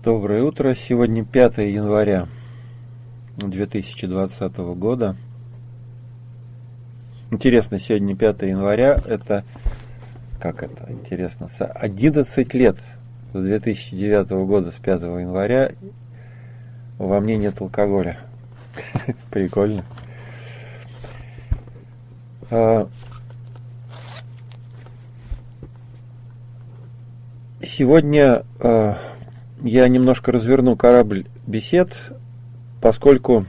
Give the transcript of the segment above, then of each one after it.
Доброе утро. Сегодня 5 января 2020 года. Интересно, сегодня 5 января, это, как это интересно, 11 лет с 2009 года, с 5 января во мне нет алкоголя. Прикольно. Сегодня я немножко разверну корабль бесед, поскольку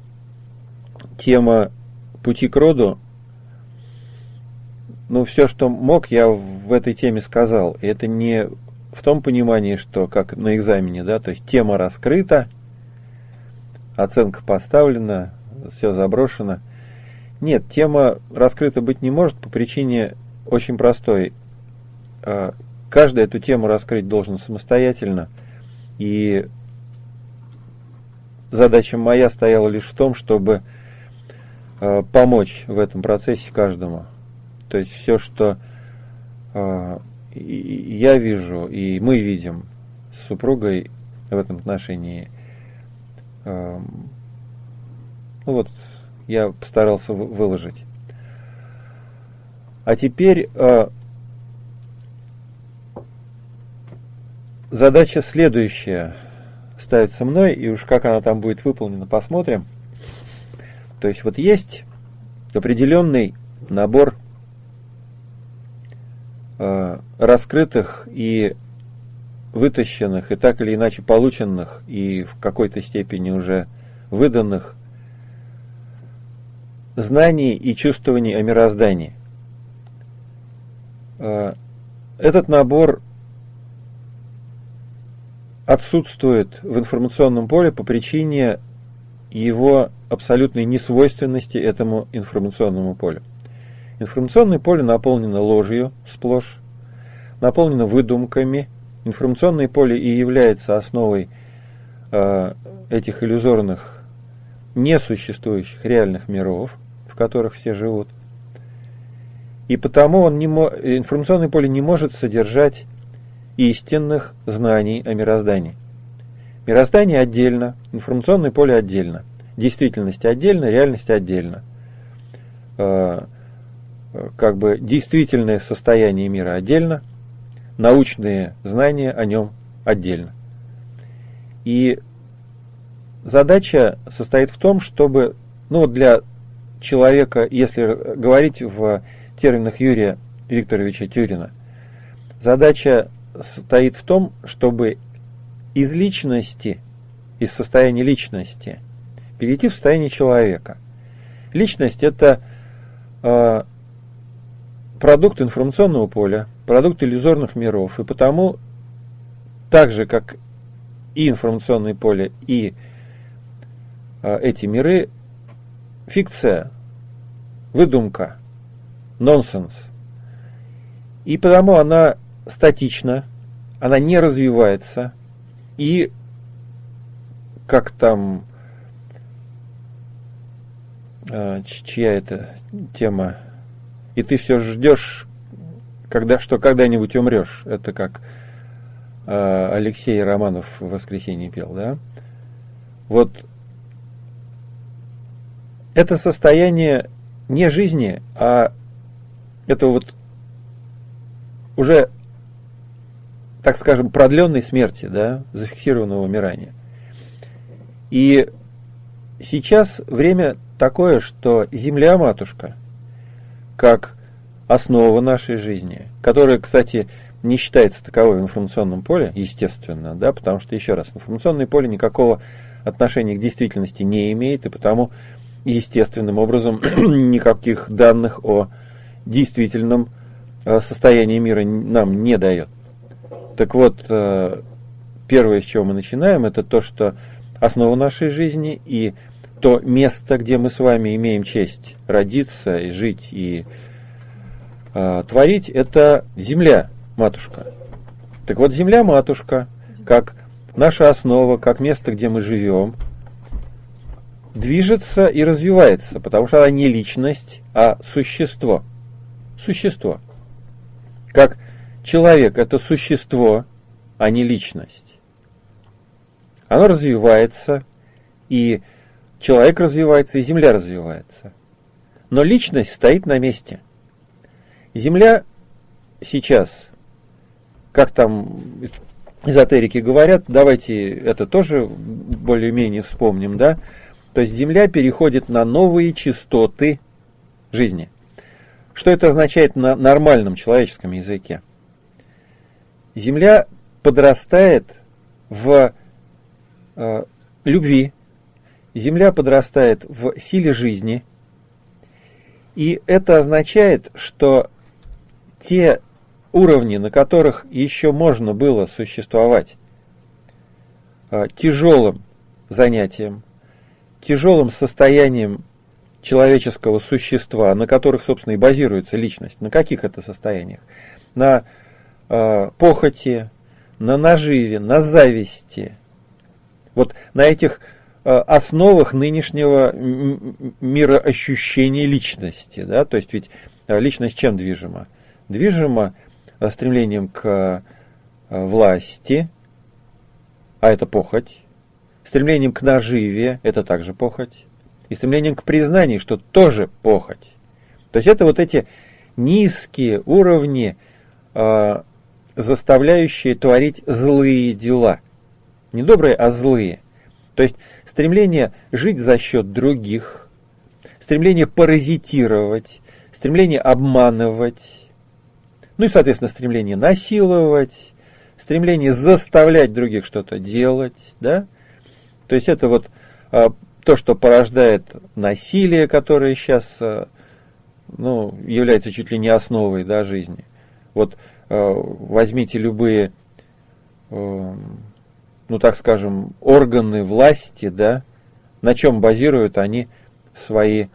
тема пути к роду, все, что мог, я в этой теме сказал. И это не в том понимании, что как на экзамене, да, то есть тема раскрыта, оценка поставлена, все заброшено. Нет, тема раскрыта быть не может по причине очень простой. Каждый эту тему раскрыть должен самостоятельно. И задача моя стояла лишь в том, чтобы помочь в этом процессе каждому. То есть все, что я вижу и мы видим с супругой в этом отношении, я постарался выложить. А теперь задача следующая ставится мной, и уж как она там будет выполнена, посмотрим. То есть есть определенный набор раскрытых и вытащенных, и так или иначе полученных, и в какой-то степени уже выданных знаний и чувствований о мироздании. Этот набор отсутствует в информационном поле по причине его абсолютной несвойственности этому информационному полю. Информационное поле наполнено ложью сплошь, наполнено выдумками. Информационное поле и является основой этих иллюзорных, несуществующих реальных миров, в которых все живут. И потому информационное поле не может содержать истинных знаний о мироздании. Мироздание отдельно, информационное поле отдельно, действительность отдельно, реальность отдельно. Действительное состояние мира отдельно, научные знания о нем отдельно. И задача состоит в том, чтобы, для человека, если говорить в терминах Юрия Викторовича Тюрина, задача состоит в том, чтобы из личности, из состояния личности перейти в состояние человека. Личность – это продукт информационного поля, продукт иллюзорных миров, и потому, так же, как и информационное поле, и эти миры, фикция, выдумка, нонсенс. И потому она статична, она не развивается, и как там, чья это тема, и ты все ждешь, что когда-нибудь умрешь. Это как Алексей Романов в «Воскресенье» пел, да? Это состояние не жизни, а это уже, так скажем, продленной смерти, да, зафиксированного умирания. И сейчас время такое, что Земля-матушка, как основа нашей жизни, которая, кстати, не считается таковой в информационном поле, естественно, да, потому что, еще раз, информационное поле никакого отношения к действительности не имеет, и потому естественным образом никаких данных о действительном состоянии мира нам не дает. Так вот, первое, с чего мы начинаем, это то, что основа нашей жизни и то место, где мы с вами имеем честь родиться и жить и творить, это Земля-матушка. Так вот, Земля-матушка, как наша основа, как место, где мы живем, движется и развивается, потому что она не личность, а существо. Существо. Как человек – это существо, а не личность. Оно развивается, и человек развивается, и Земля развивается. Но личность стоит на месте. Земля сейчас, как там эзотерики говорят, давайте это тоже более-менее вспомним, да? То есть Земля переходит на новые частоты жизни. Что это означает на нормальном человеческом языке? Земля подрастает в любви, Земля подрастает в силе жизни, и это означает, что те уровни, на которых еще можно было существовать тяжелым занятием, тяжелым состоянием человеческого существа, на которых, собственно, и базируется личность. На каких это состояниях? На похоти, на наживе, на зависти. Вот на этих основах нынешнего мироощущения личности. Да? То есть ведь личность чем движима? Движима стремлением к власти, а это похоть, стремлением к наживе, это также похоть, и стремлением к признанию, что тоже похоть. То есть это вот эти низкие уровни, заставляющие творить злые дела. Не добрые, а злые. То есть стремление жить за счет других, стремление паразитировать, стремление обманывать, ну и, соответственно, стремление насиловать, стремление заставлять других что-то делать, да? То есть это вот то, что порождает насилие, которое сейчас является чуть ли не основой, да, жизни. Вот возьмите любые, так скажем, органы власти, да, на чем базируют они свои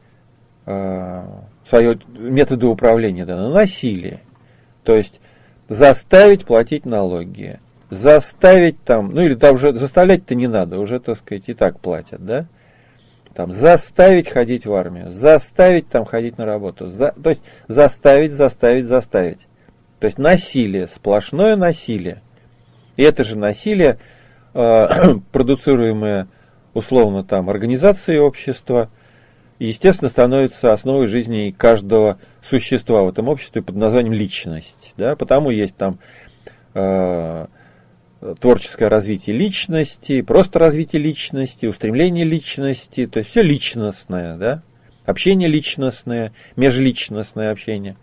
методы управления, да, на насилии. То есть заставить платить налоги, заставить там, или там уже заставлять-то не надо, уже, так сказать, и так платят, да? Там заставить ходить в армию, заставить там ходить на работу, то есть заставить. То есть насилие, сплошное насилие. И это же насилие, продуцируемое условно там организацией общества, естественно, становится основой жизни каждого существа в этом обществе под названием личность. Да? Потому есть там творческое развитие личности, просто развитие личности, устремление личности, то есть все личностное, да? Общение личностное, межличностное общение.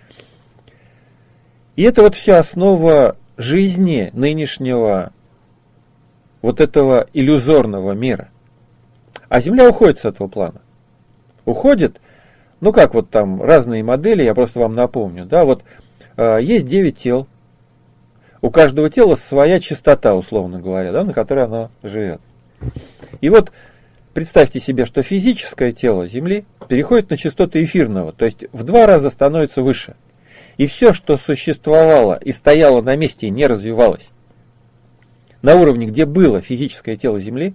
И это вот вся основа жизни нынешнего вот этого иллюзорного мира. А Земля уходит с этого плана. Уходит, как вот там разные модели, я просто вам напомню, да, вот есть 9 тел, у каждого тела своя частота, условно говоря, да, на которой оно живет. И вот представьте себе, что физическое тело Земли переходит на частоты эфирного, то есть в 2 раза становится выше. И все, что существовало и стояло на месте и не развивалось, на уровне, где было физическое тело Земли,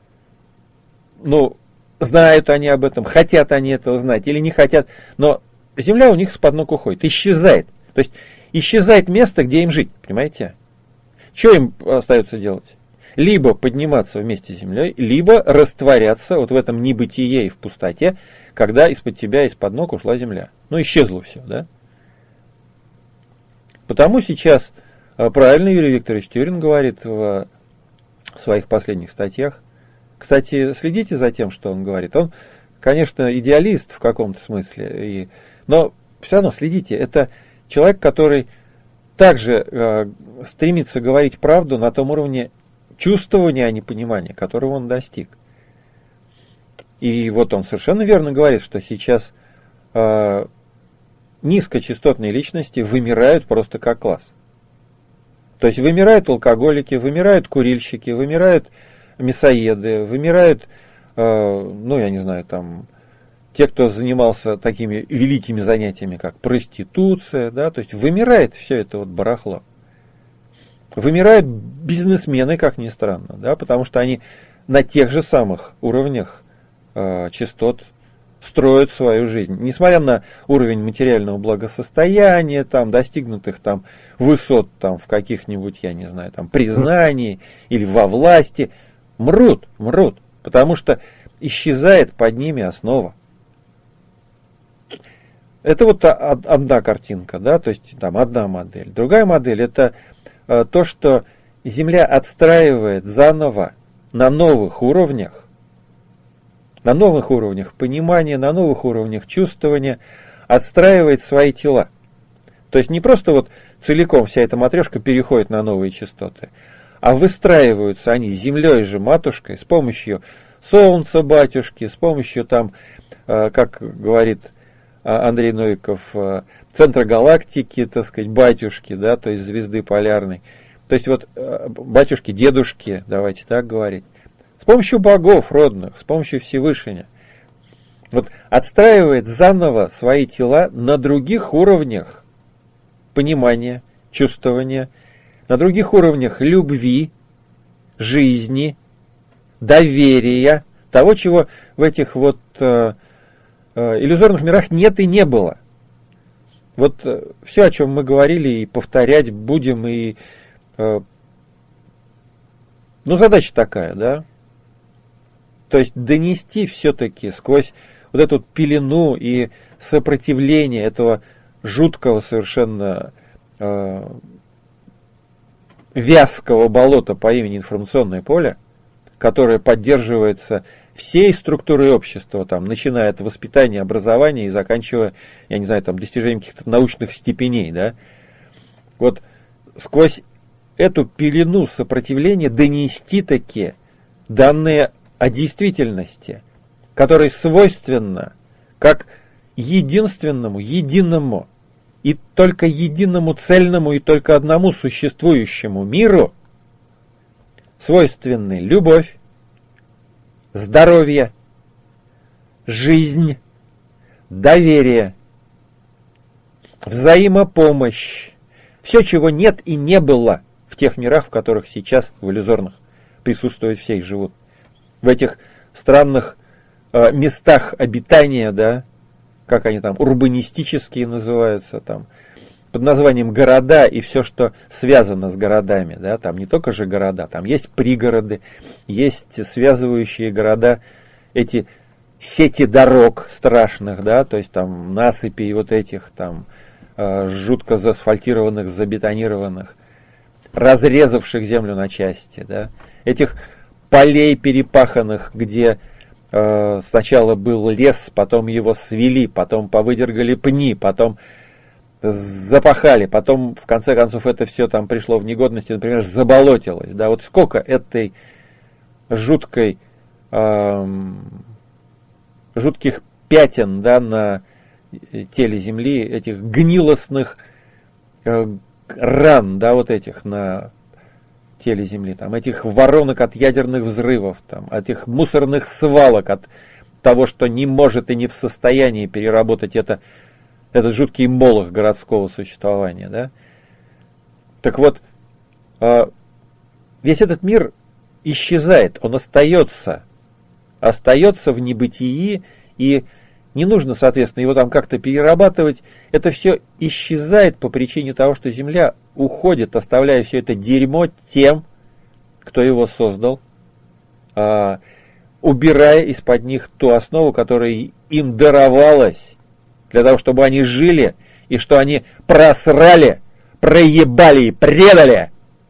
знают они об этом, хотят они этого знать или не хотят, но Земля у них с-под ног уходит, исчезает. То есть исчезает место, где им жить, понимаете? Что им остается делать? Либо подниматься вместе с Землей, либо растворяться вот в этом небытие и в пустоте, когда из-под тебя, из-под ног ушла Земля. Исчезло все, да? Потому сейчас правильно Юрий Викторович Тюрин говорит в своих последних статьях. Кстати, следите за тем, что он говорит. Он, конечно, идеалист в каком-то смысле, но все равно следите. Это человек, который также стремится говорить правду на том уровне чувствования, а не понимания, которого он достиг. И вот он совершенно верно говорит, что сейчас низкочастотные личности вымирают просто как класс. То есть вымирают алкоголики, вымирают курильщики, вымирают мясоеды, вымирают, я не знаю, там, те, кто занимался такими великими занятиями, как проституция, да, то есть вымирает все это вот барахло. Вымирают бизнесмены, как ни странно, да, потому что они на тех же самых уровнях частот строят свою жизнь. Несмотря на уровень материального благосостояния, там, достигнутых там высот там, в каких-нибудь, я не знаю, там, признании или во власти, мрут, потому что исчезает под ними основа. Это вот одна картинка, да, то есть там одна модель. Другая модель — это то, что Земля отстраивает заново на новых уровнях понимания, на новых уровнях чувствования, отстраивает свои тела. То есть не просто вот целиком вся эта матрешка переходит на новые частоты, а выстраиваются они Землей же, матушкой, с помощью Солнца, батюшки, с помощью там, как говорит Андрей Новиков, центра галактики, так сказать, батюшки, да, то есть звезды полярной. То есть вот батюшки, дедушки, давайте так говорить. С помощью богов родных, с помощью Всевышнего. Вот отстраивает заново свои тела на других уровнях понимания, чувствования, на других уровнях любви, жизни, доверия, того, чего в этих вот иллюзорных мирах нет и не было. Вот все, о чем мы говорили и повторять будем, и задача такая, да? То есть донести все-таки сквозь вот эту пелену и сопротивление этого жуткого совершенно вязкого болота по имени информационное поле, которое поддерживается всей структурой общества, там, начиная от воспитания, образования и заканчивая, я не знаю, там, достижением каких-то научных степеней, да, вот сквозь эту пелену сопротивления донести такие данные о действительности, которой свойственна как единственному, единому и только единому цельному и только одному существующему миру свойственны любовь, здоровье, жизнь, доверие, взаимопомощь. Все, чего нет и не было в тех мирах, в которых сейчас в иллюзорных присутствуют все и живут. В этих странных местах обитания, да, как они там, урбанистические называются, там, под названием города и все, что связано с городами, да, там не только же города, там есть пригороды, есть связывающие города, эти сети дорог страшных, да, то есть там насыпей вот этих там жутко заасфальтированных, забетонированных, разрезавших землю на части, да, этих полей перепаханных, где сначала был лес, потом его свели, потом повыдергали пни, потом запахали, потом в конце концов это все там пришло в негодность, например, заболотилось, да, вот сколько этой жутких пятен, да, на теле Земли, этих гнилостных ран, да, вот этих на теле Земли, там, этих воронок от ядерных взрывов, там, этих мусорных свалок от того, что не может и не в состоянии переработать этот жуткий молох городского существования, да. Так вот, весь этот мир исчезает, он остается в небытии, и не нужно, соответственно, его там как-то перерабатывать. Это все исчезает по причине того, что Земля уходит, оставляя все это дерьмо тем, кто его создал, убирая из-под них ту основу, которая им даровалась, для того, чтобы они жили, и что они просрали, проебали и предали.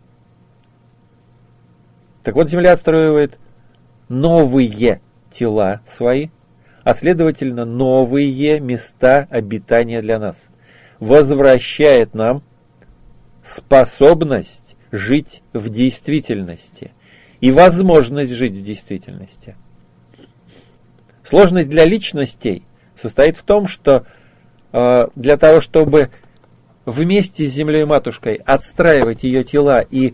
Так вот, Земля отстраивает новые тела свои, а следовательно новые места обитания для нас. Возвращает нам способность жить в действительности и возможность жить в действительности. Сложность для личностей состоит в том, что для того, чтобы вместе с Землей-матушкой отстраивать ее тела и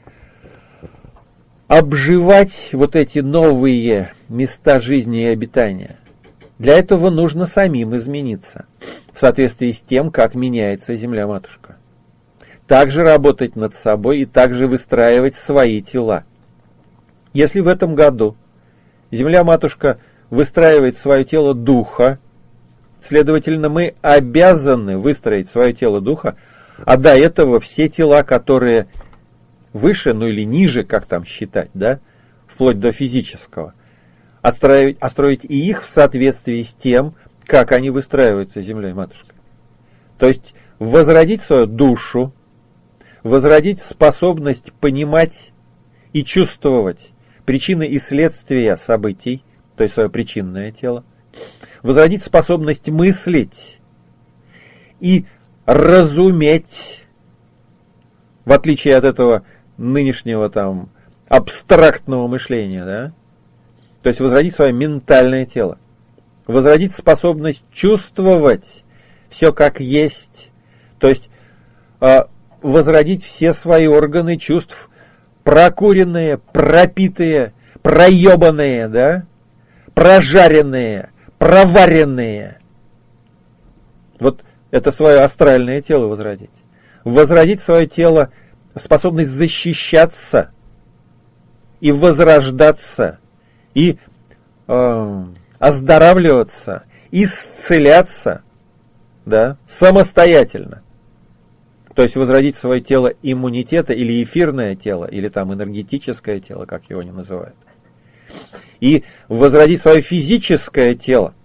обживать вот эти новые места жизни и обитания, для этого нужно самим измениться в соответствии с тем, как меняется Земля-матушка. Также работать над собой и также выстраивать свои тела. Если в этом году Земля-матушка выстраивает свое тело духа, следовательно, мы обязаны выстроить свое тело духа, а до этого все тела, которые выше, ну или ниже, как там считать, да, вплоть до физического, отстроить и их в соответствии с тем, как они выстраиваются Землей Матушкой. То есть возродить свою душу, возродить способность понимать и чувствовать причины и следствия событий, то есть свое причинное тело, возродить способность мыслить и разуметь, в отличие от этого нынешнего там абстрактного мышления, да? То есть возродить свое ментальное тело, возродить способность чувствовать все как есть, то есть возродить все свои органы чувств, прокуренные, пропитые, проебанные, да? Прожаренные, проваренные. Вот это свое астральное тело возродить. Возродить свое тело, способность защищаться и возрождаться, и оздоравливаться, исцеляться, да, самостоятельно. То есть возродить свое тело иммунитета или эфирное тело, или там энергетическое тело, как его не называют. И возродить свое физическое тело.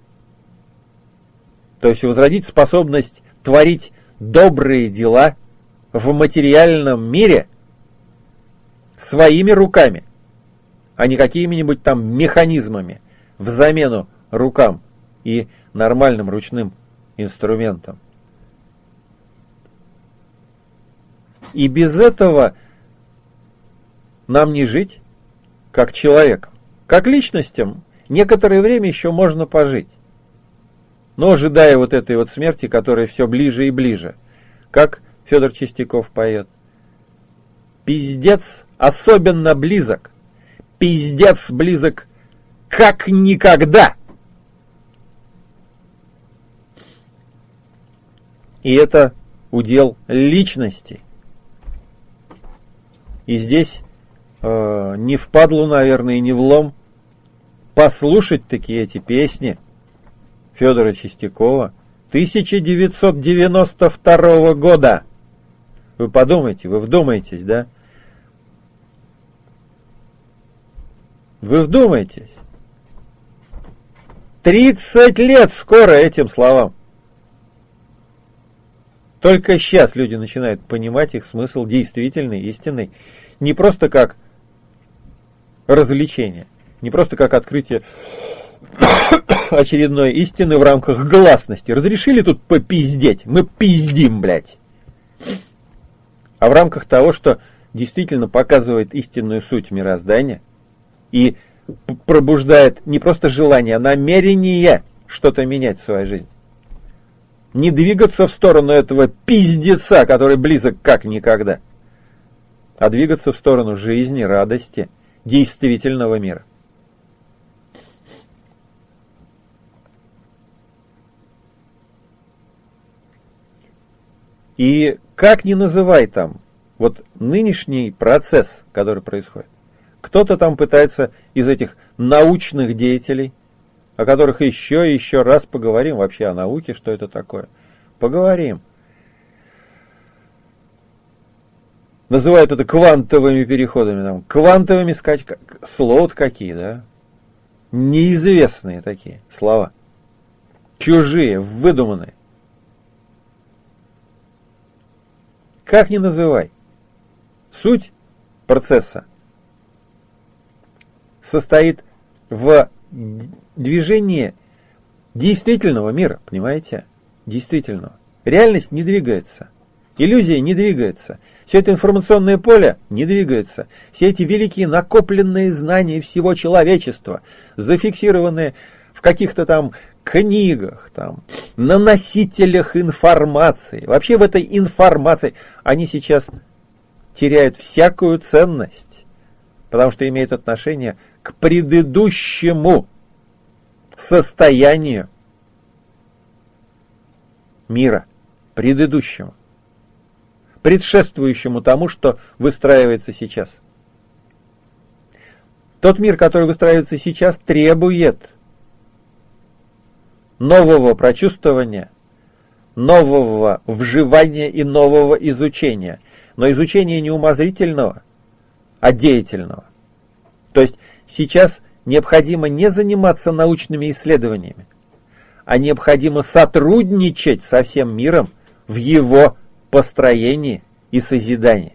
То есть возродить способность творить добрые дела в материальном мире своими руками, а не какими-нибудь там механизмами в замену рукам и нормальным ручным инструментам. И без этого нам не жить, как человеком. Как личностям некоторое время еще можно пожить, но ожидая вот этой вот смерти, которая все ближе и ближе. Как Федор Чистяков поет: пиздец особенно близок, пиздец близок как никогда. И это удел личности. И здесь не впадлу, наверное, и не влом послушать такие эти песни Федора Чистякова 1992 года. Вы подумайте, вы вдумайтесь, да? Вы вдумайтесь. 30 лет скоро этим словам. Только сейчас люди начинают понимать их смысл действительный, истинный. Не просто как развлечение, не просто как открытие очередной истины в рамках гласности. Разрешили тут попиздеть? Мы пиздим, блядь. А в рамках того, что действительно показывает истинную суть мироздания и пробуждает не просто желание, а намерение что-то менять в своей жизни. Не двигаться в сторону этого пиздеца, который близок как никогда, а двигаться в сторону жизни, радости, действительного мира. И как ни называй там, вот нынешний процесс, который происходит, кто-то там пытается из этих научных деятелей, о которых еще и еще раз поговорим вообще о науке, что это такое. Поговорим. Называют это квантовыми переходами, там, квантовыми скачками. Слова какие, да? Неизвестные такие слова. Чужие, выдуманные. Как ни называй. Суть процесса состоит в движении действительного мира, понимаете? Действительного. Реальность не двигается. Иллюзия не двигается. Все это информационное поле не двигается. Все эти великие накопленные знания всего человечества, зафиксированные в каких-то там книгах, там, на носителях информации. Вообще в этой информации они сейчас теряют всякую ценность, потому что имеют отношение к предыдущему состоянию мира, предыдущему, предшествующему тому, что выстраивается сейчас. Тот мир, который выстраивается сейчас, требует нового прочувствования, нового вживания и нового изучения. Но изучения не умозрительного, а деятельного. То есть Сейчас необходимо не заниматься научными исследованиями, а необходимо сотрудничать со всем миром в его построении и созидании.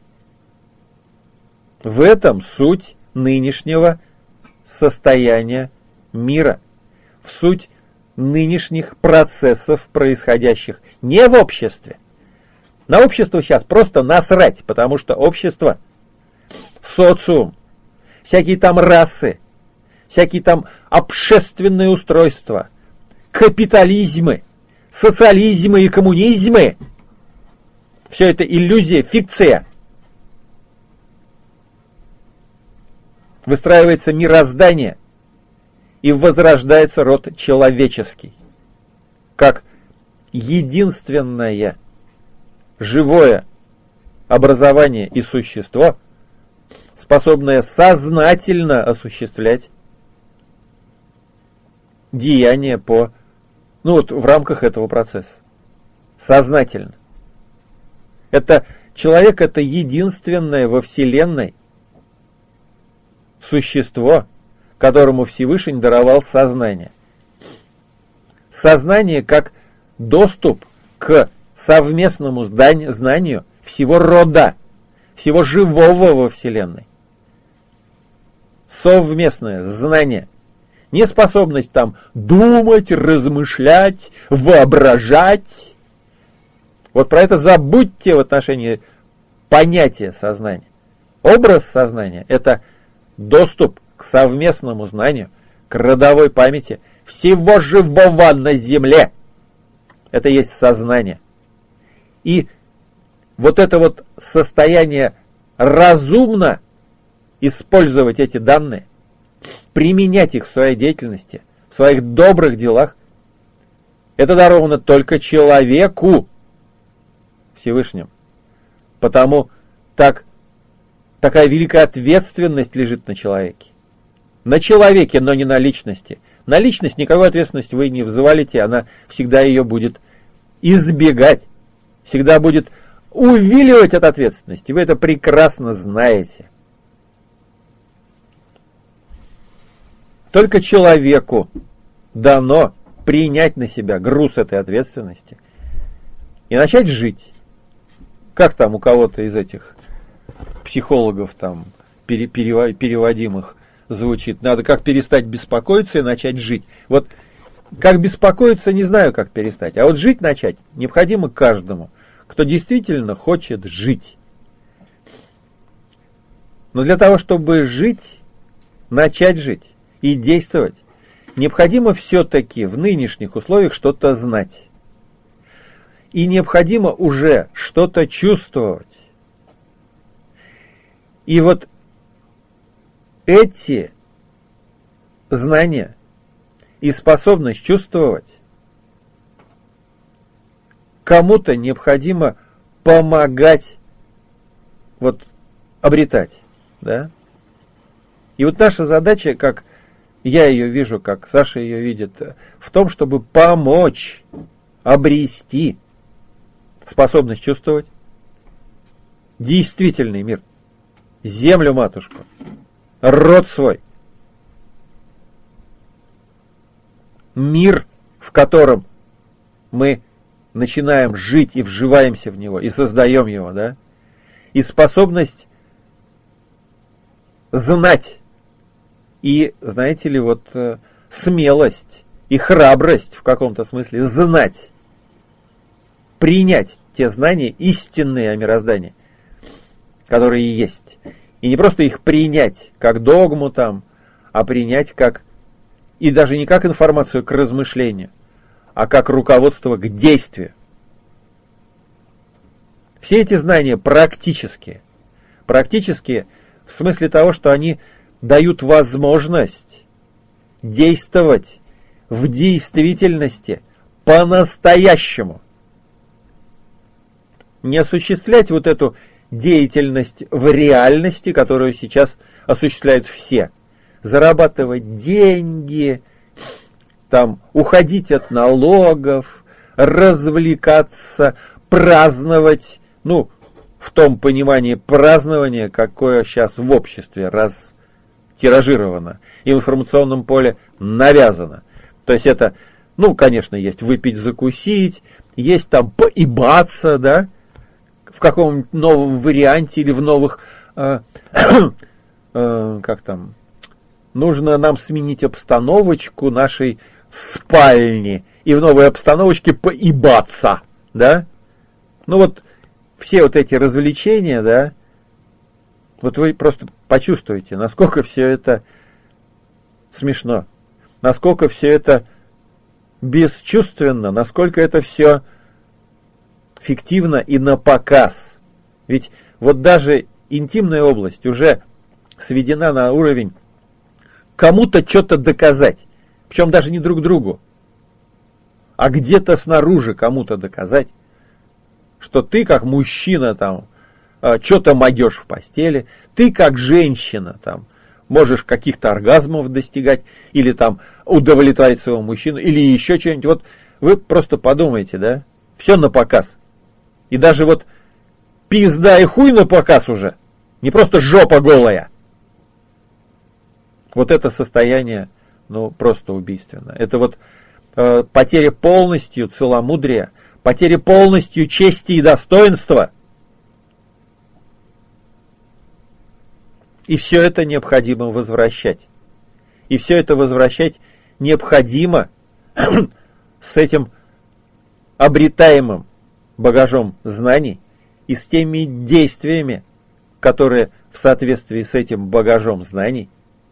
В этом суть нынешнего состояния мира, в суть нынешних процессов, происходящих не в обществе. На общество сейчас просто насрать, потому что общество, социум, всякие там расы, всякие там общественные устройства, капитализмы, социализмы и коммунизмы, все это иллюзия, фикция. Выстраивается мироздание и возрождается род человеческий, как единственное живое образование и существо, способное сознательно осуществлять деяния в рамках этого процесса. Сознательно. Человек это единственное во Вселенной существо, которому Всевышний даровал сознание. Сознание как доступ к совместному знанию всего рода, всего живого во Вселенной. Совместное знание. Не способность там думать, размышлять, воображать. Вот про это забудьте в отношении понятия сознания. Образ сознания – это доступ к совместному знанию, к родовой памяти всего живого на Земле. Это есть сознание. И вот это вот состояние разумно использовать эти данные, применять их в своей деятельности, в своих добрых делах, это даровано только человеку Всевышним. Потому такая великая ответственность лежит на человеке. На человеке, но не на личности. На личность никакой ответственности вы не взвалите, она всегда ее будет избегать, всегда будет увиливать от ответственности. Вы это прекрасно знаете. Только человеку дано принять на себя груз этой ответственности и начать жить. Как там у кого-то из этих психологов там переводимых звучит. Надо как перестать беспокоиться и начать жить. Вот как беспокоиться, не знаю, как перестать. А вот жить начать необходимо каждому, кто действительно хочет жить. Но для того, чтобы жить, начать жить и действовать, необходимо все-таки в нынешних условиях что-то знать. И необходимо уже что-то чувствовать. И вот эти знания и способность чувствовать кому-то необходимо помогать обретать. Да? И вот наша задача, как я ее вижу, как Саша ее видит, в том, чтобы помочь обрести способность чувствовать действительный мир, землю-матушку, род свой, мир, в котором мы начинаем жить и вживаемся в него, и создаем его, да, и способность знать, и, знаете ли, смелость и храбрость в каком-то смысле знать, принять те знания истинные о мироздании, которые есть. И не просто их принять как догму там, а принять и даже не как информацию к размышлению, а как руководство к действию. Все эти знания практические. Практические в смысле того, что они дают возможность действовать в действительности по-настоящему. Не осуществлять эту деятельность в реальности, которую сейчас осуществляют все. Зарабатывать деньги, уходить от налогов, развлекаться, праздновать, в том понимании празднования, какое сейчас в обществе тиражировано и в информационном поле навязано. То есть это, ну, конечно, есть выпить, закусить, есть там поебаться, да, в каком-нибудь новом варианте или в новых, как там, нужно нам сменить обстановочку нашей спальни и в новой обстановочке поебаться, да. Ну вот все вот эти развлечения, да, вот вы просто почувствуете, насколько все это смешно, насколько все это бесчувственно, насколько это все фиктивно и на показ. Ведь вот даже интимная область уже сведена на уровень кому-то что-то доказать, причем даже не друг другу, а где-то снаружи кому-то доказать, что ты как мужчина там что-то могешь в постели, ты как женщина там можешь каких-то оргазмов достигать, или там удовлетворить своего мужчину, или еще что-нибудь. Вот вы просто подумайте, да, все на показ. И даже вот пизда и хуй на показ уже, не просто жопа голая. Вот это состояние, ну, просто убийственно. Это вот потеря полностью целомудрия, потеря полностью чести и достоинства. И все это необходимо возвращать. И все это возвращать необходимо с этим обретаемым багажом знаний и с теми действиями, которые в соответствии с этим багажом знаний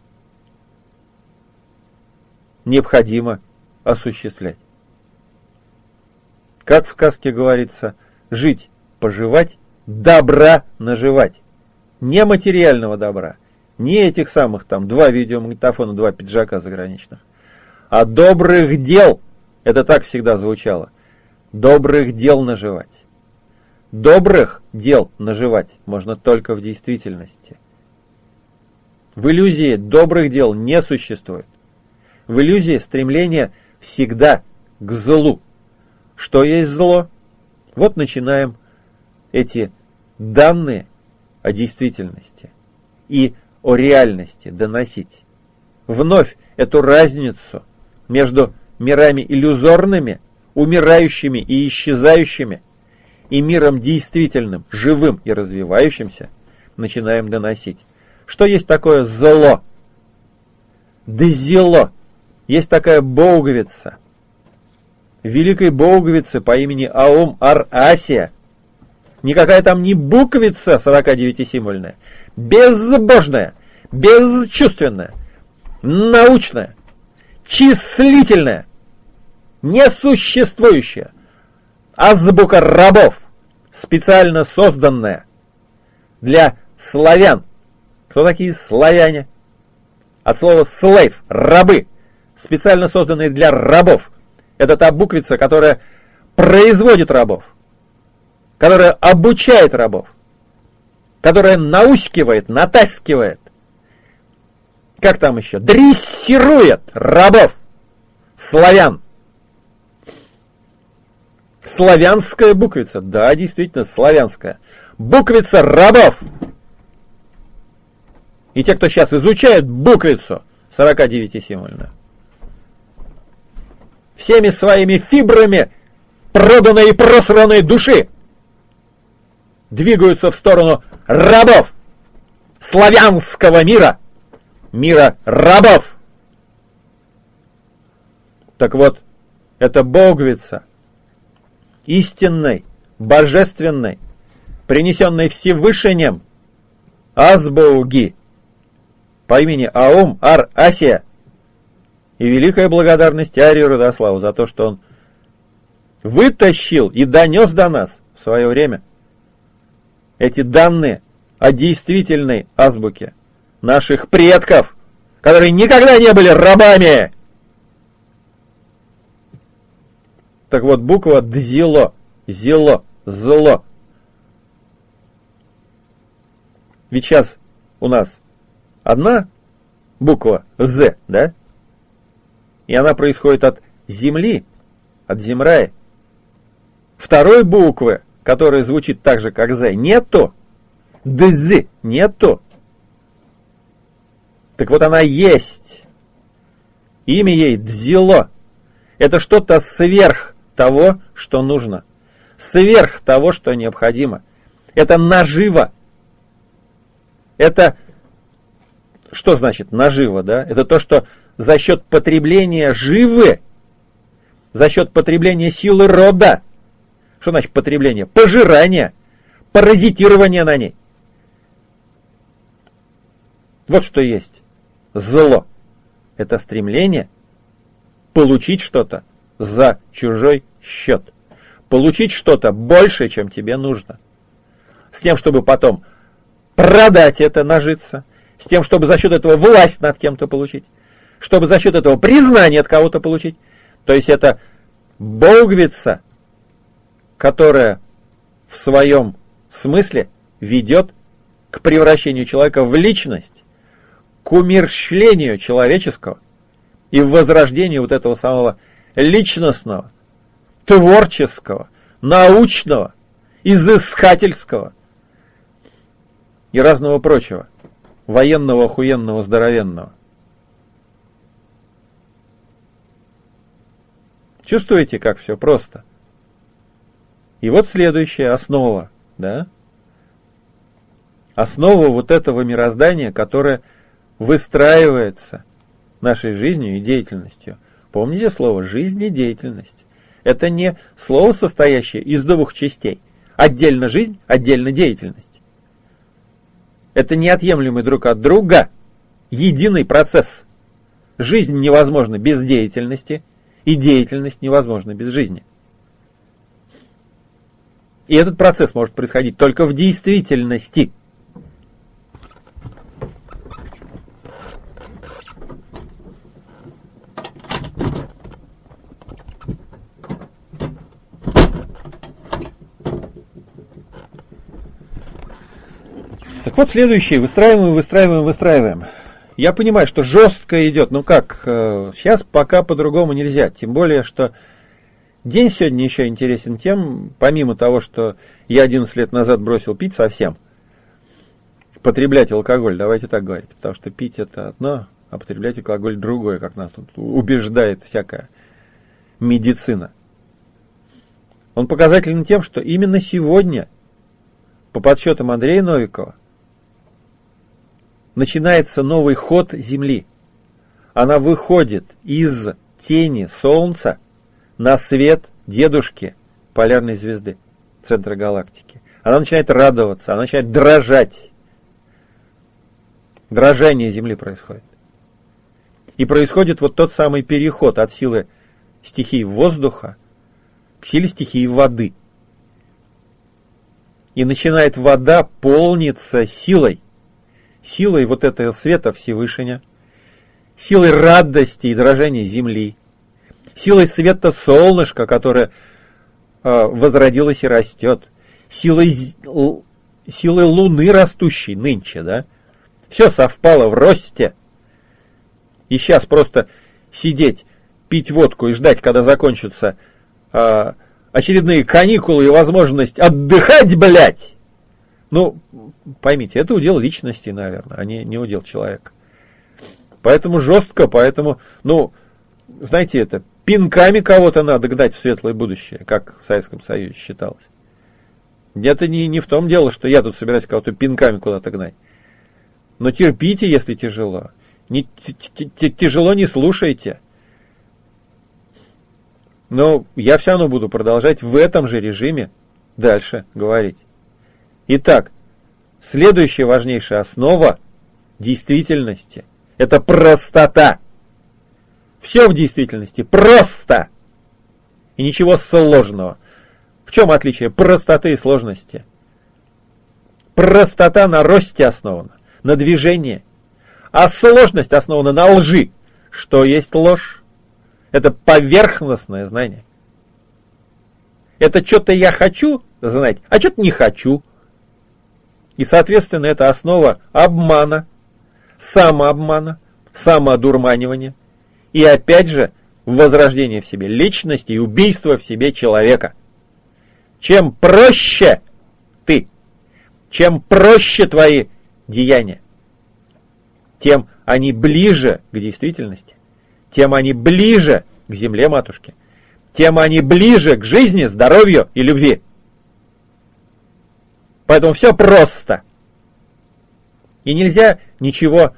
необходимо осуществлять. Как в сказке говорится, жить, поживать, добра наживать. Не материального добра, не этих самых там 2 видеомагнитофона, 2 пиджака заграничных, а добрых дел. Это так всегда звучало. Добрых дел наживать. Добрых дел наживать можно только в действительности. В иллюзии добрых дел не существует. В иллюзии стремление всегда к злу. Что есть зло? Вот начинаем эти данные о действительности и о реальности доносить. Вновь эту разницу между мирами иллюзорными, умирающими и исчезающими, и миром действительным, живым и развивающимся начинаем доносить. Что есть такое зло? Да зело. Есть такая боговица. Великой боговицы по имени Аум-Ар-Асия. Никакая там не буквица 49-символьная. Безбожная, бесчувственная, научная, числительная, несуществующая. Азбука рабов, специально созданная для славян. Кто такие славяне? От слова slave, рабы, специально созданные для рабов. Это та буквица, которая производит рабов, которая обучает рабов, которая наускивает, натаскивает, как там еще, дрессирует рабов, славян. Славянская буквица, да, действительно, славянская. Буквица рабов. И те, кто сейчас изучают буквицу 49-символьную, всеми своими фибрами проданной и просранной души двигаются в сторону рабов, славянского мира, мира рабов. Так вот, это буквица истинной, божественной, принесенной Всевышним азбуги по имени Аум-Ар-Асия. И великая благодарность Арию Родославу за то, что он вытащил и донес до нас в свое время эти данные о действительной азбуке наших предков, которые никогда не были рабами. Так вот, буква Дзило, Зело, Зло. Ведь сейчас у нас одна буква З, да? И она происходит от земли, от земраи. Второй буквы, которая звучит так же, как З, нету. Дз нету. Так вот она есть. Имя ей Дзило. Это что-то сверх того, что нужно. Сверх того, что необходимо. Это наживо. Это что значит наживо, да? Это то, что за счет потребления живы, за счет потребления силы рода. Что значит потребление? Пожирание, паразитирование на ней. Вот что есть зло. Это стремление получить что-то за чужой счет. Получить что-то больше, чем тебе нужно. С тем, чтобы потом продать это, нажиться. С тем, чтобы за счет этого власть над кем-то получить. Чтобы за счет этого признание от кого-то получить. То есть это Боговица, которая в своем смысле ведет к превращению человека в личность, к умерщвлению человеческого и в возрождению вот этого самого личностного, творческого, научного, изыскательского и разного прочего, военного, охуенного, здоровенного. Чувствуете, как все просто? И вот следующая основа, да? Основа вот этого мироздания, которое выстраивается нашей жизнью и деятельностью. Помните слово «жизнь» и «деятельность»? Это не слово, состоящее из двух частей. Отдельно жизнь, отдельно деятельность. Это неотъемлемый друг от друга единый процесс. Жизнь невозможна без деятельности, и деятельность невозможна без жизни. И этот процесс может происходить только в действительности. Так вот, следующее. Выстраиваем. Я понимаю, что жестко идет. Ну как, сейчас пока по-другому нельзя. Тем более, что день сегодня еще интересен тем, помимо того, что я 11 лет назад бросил пить совсем, потреблять алкоголь, давайте так говорить. Потому что пить это одно, а потреблять алкоголь другое, как нас тут убеждает всякая медицина. Он показателен тем, что именно сегодня, по подсчетам Андрея Новикова, начинается новый ход Земли. Она выходит из тени Солнца на свет дедушки полярной звезды, центра галактики. Она начинает радоваться, она начинает дрожать. Дрожание Земли происходит. И происходит вот тот самый переход от силы стихии воздуха к силе стихии воды. И начинает вода полниться силой. Силой вот этого света Всевышнего, силой радости и дрожания земли, силой света солнышка, которое возродилось и растет, силой луны, растущей нынче, да? Все совпало в росте. И сейчас просто сидеть, пить водку и ждать, когда закончатся очередные каникулы и возможность отдыхать, блядь. Ну, поймите, это удел личности, наверное, а не удел человека. Поэтому жестко, знаете, это пинками кого-то надо гнать в светлое будущее, как в Советском Союзе считалось. Это не в том дело, что я тут собираюсь кого-то пинками куда-то гнать. Но терпите, если тяжело. Тяжело не слушайте. Но я все равно буду продолжать в этом же режиме дальше говорить. Итак, следующая важнейшая основа действительности – это простота. Все в действительности просто. И ничего сложного. В чем отличие простоты и сложности? Простота на росте основана, на движении. А сложность основана на лжи. Что есть ложь? Это поверхностное знание. Это что-то я хочу знать, а что-то не хочу. И, соответственно, это основа обмана, самообмана, самоодурманивания. И, опять же, возрождение в себе личности и убийство в себе человека. Чем проще ты, чем проще твои деяния, тем они ближе к действительности, тем они ближе к земле матушке, тем они ближе к жизни, здоровью и любви. Поэтому все просто. И нельзя ничего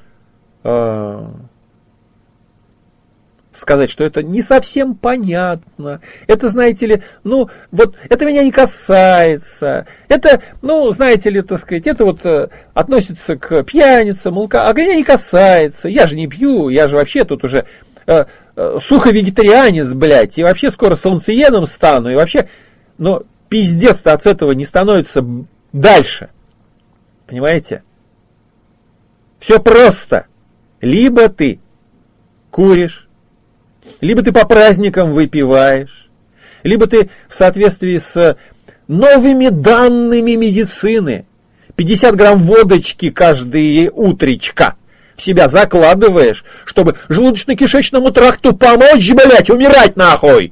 сказать, что это не совсем понятно. Это, знаете ли, ну, вот это меня не касается. Это, ну, знаете ли, так сказать, это вот относится к пьяницам, а меня не касается. Я же не пью, я же вообще тут уже сухо-вегетарианец, блядь, и вообще скоро солнцеедом стану, и вообще, но пиздец-то от этого не становится дальше. Понимаете? Все просто. Либо ты куришь, либо ты по праздникам выпиваешь, либо ты в соответствии с новыми данными медицины 50 грамм водочки каждое утречко в себя закладываешь, чтобы желудочно-кишечному тракту помочь, блять, умирать нахуй.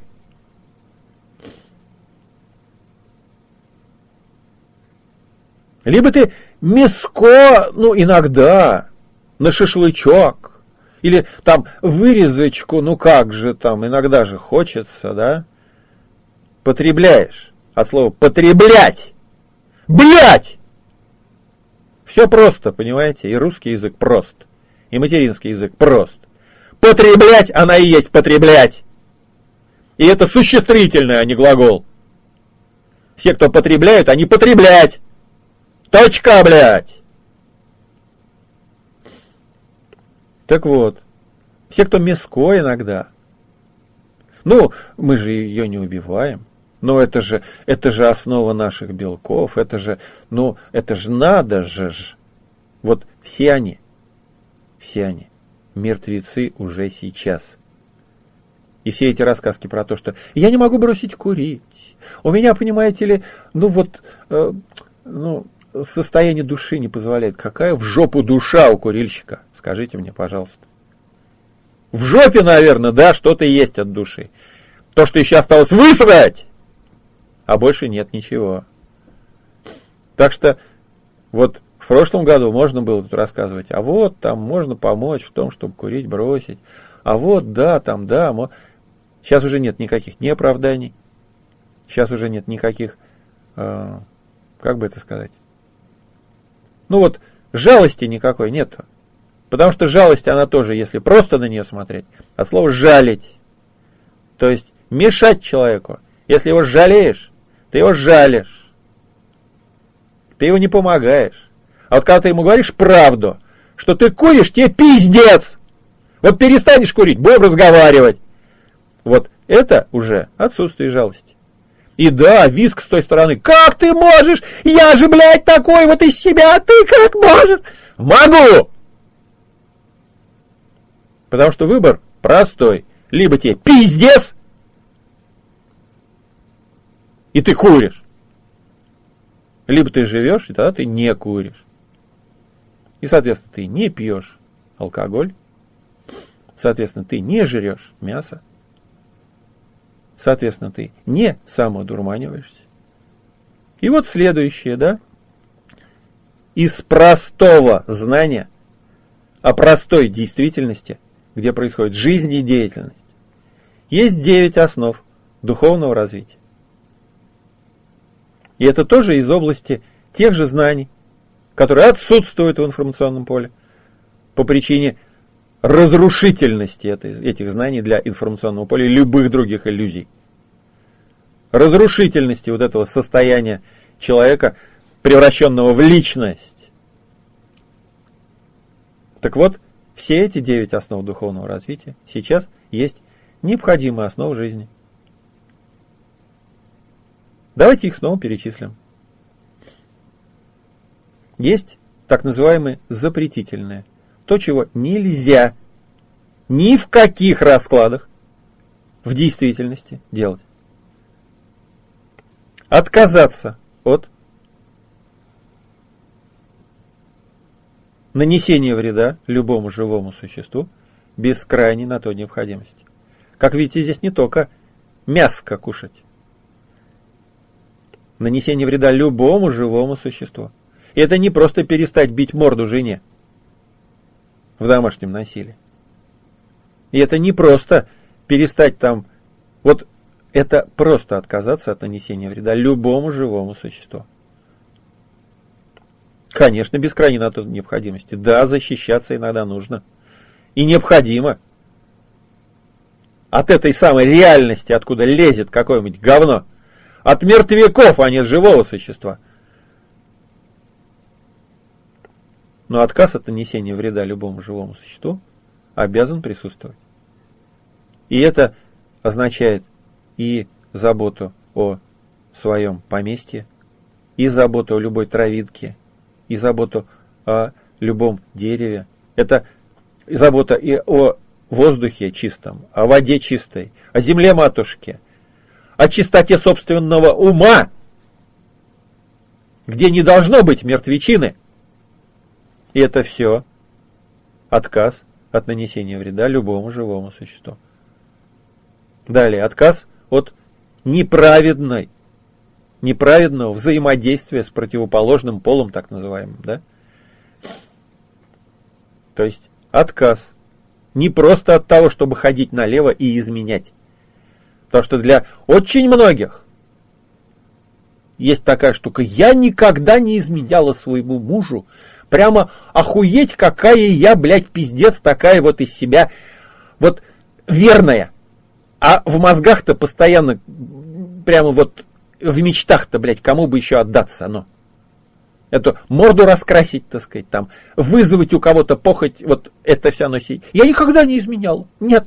Либо ты мяско, ну, иногда, на шашлычок, или там вырезочку, ну как же там, иногда же хочется, да, потребляешь, от слова потреблять, блять! Все просто, понимаете, и русский язык прост, и материнский язык прост. Потреблять, она и есть потреблять. И это существительное, а не глагол. Все, кто потребляют, они потреблять. Точка, блядь. Так вот, все, кто мяско иногда, ну, мы же ее не убиваем, но это же основа наших белков, это же надо же. Вот все они, мертвецы уже сейчас. И все эти рассказки про то, что я не могу бросить курить, у меня, понимаете ли, состояние души не позволяет. Какая в жопу душа у курильщика? Скажите мне, пожалуйста. В жопе, наверное, да, что-то есть от души. То, что еще осталось высрать, а больше нет ничего. Так что, вот в прошлом году можно было тут рассказывать, а вот там можно помочь в том, чтобы курить бросить. А вот, да, там, да. Сейчас уже нет никаких неоправданий. Сейчас уже нет никаких, как бы это сказать, ну вот, жалости никакой нету. Потому что жалость, она тоже, если просто на нее смотреть, от слова жалить. То есть мешать человеку. Если его жалеешь, ты его жалишь. Ты его не помогаешь. А вот когда ты ему говоришь правду, что ты куришь, тебе пиздец. Вот перестанешь курить, будем разговаривать. Вот это уже отсутствие жалости. И да, визг с той стороны. Как ты можешь? Я же, блядь, такой вот из себя, а ты как можешь? Могу! Потому что выбор простой. Либо тебе пиздец, и ты куришь. Либо ты живешь, и тогда ты не куришь. И, соответственно, ты не пьешь алкоголь. Соответственно, ты не жрешь мясо. Соответственно, ты не самоодурманиваешься. И вот следующее, да? Из простого знания о простой действительности, где происходит жизнь и деятельность, есть 9 основ духовного развития. И это тоже из области тех же знаний, которые отсутствуют в информационном поле по причине разрушительности этих знаний для информационного поля и любых других иллюзий. Разрушительности вот этого состояния человека, превращенного в личность. Так вот, все эти 9 основ духовного развития сейчас есть необходимые основы жизни. Давайте их снова перечислим. Есть так называемые запретительные. То, чего нельзя ни в каких раскладах в действительности делать. Отказаться от нанесения вреда любому живому существу без крайней на то необходимости. Как видите, здесь не только мяско кушать. Нанесение вреда любому живому существу. И это не просто перестать бить морду жене. в домашнем насилии. И это не просто перестать там, вот это просто отказаться от нанесения вреда любому живому существу. Конечно, без крайней на то необходимости. Да, защищаться иногда нужно. И необходимо. От этой самой реальности, откуда лезет какое-нибудь говно. От мертвяков, а не от живого существа. Но отказ от нанесения вреда любому живому существу обязан присутствовать. И это означает и заботу о своем поместье, и заботу о любой травинке, и заботу о любом дереве. Это забота и о воздухе чистом, о воде чистой, о земле матушке, о чистоте собственного ума, где не должно быть мертвечины. И это все отказ от нанесения вреда любому живому существу. Далее, отказ от неправедного взаимодействия с противоположным полом, так называемым. Да? То есть отказ не просто от того, чтобы ходить налево и изменять. Потому что для очень многих есть такая штука: я никогда не изменяла своему мужу. Прямо охуеть, какая я, блядь, пиздец, такая вот из себя, вот верная. А в мозгах-то постоянно, прямо вот в мечтах-то, блядь, кому бы еще отдаться, оно. Эту морду раскрасить, так сказать, там, вызвать у кого-то похоть, вот это вся носить. Я никогда не изменял. Нет.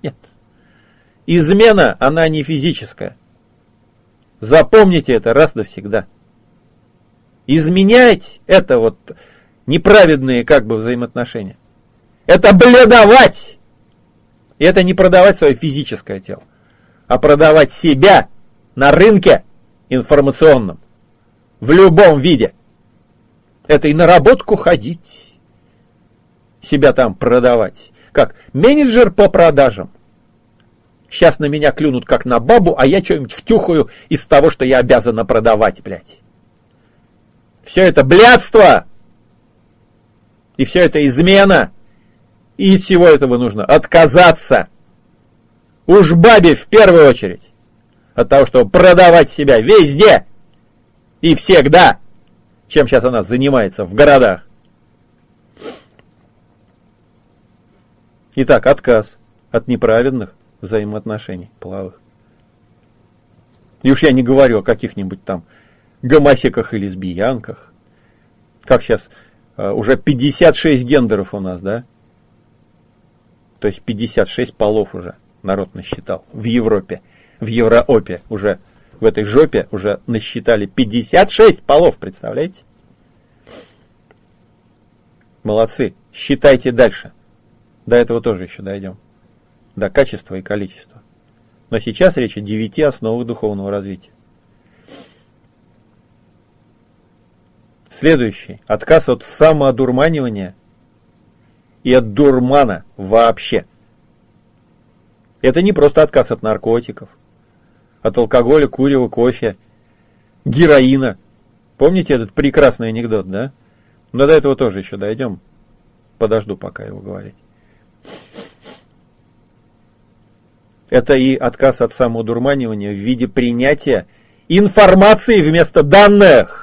Измена, она не физическая. Запомните это раз навсегда. Изменять это вот неправедные как бы взаимоотношения. Это бледовать. И это не продавать свое физическое тело, а продавать себя на рынке информационном. В любом виде. Это и на работку ходить. Себя там продавать. Как менеджер по продажам. Сейчас на меня клюнут как на бабу, а я что-нибудь втюхаю из того, что я обязана продавать, блядь. Все это блядство. И все это измена. И из всего этого нужно отказаться. Уж бабе в первую очередь. От того, чтобы продавать себя везде. И всегда. Чем сейчас она занимается в городах. Итак, отказ от неправедных взаимоотношений половых. И уж я не говорю о каких-нибудь там гомосеках и лесбиянках. Как сейчас уже 56 гендеров у нас, да? То есть 56 полов уже народ насчитал в Европе. В Евроопе уже, в этой жопе уже насчитали 56 полов, представляете? Молодцы, считайте дальше. До этого тоже еще дойдем. До качества и количества. Но сейчас речь о 9 основах духовного развития. Следующий. Отказ от самоодурманивания и от дурмана вообще. Это не просто отказ от наркотиков, от алкоголя, курева, кофе, героина. Помните этот прекрасный анекдот, да? Но до этого тоже еще дойдем. Подожду пока его говорить. Это и отказ от самоудурманивания в виде принятия информации вместо данных.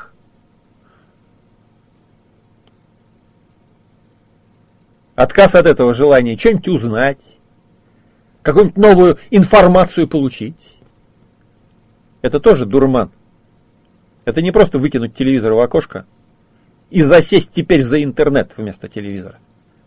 Отказ от этого желания что-нибудь узнать, какую-нибудь новую информацию получить. Это тоже дурман. Это не просто выкинуть телевизор в окошко и засесть теперь за интернет вместо телевизора.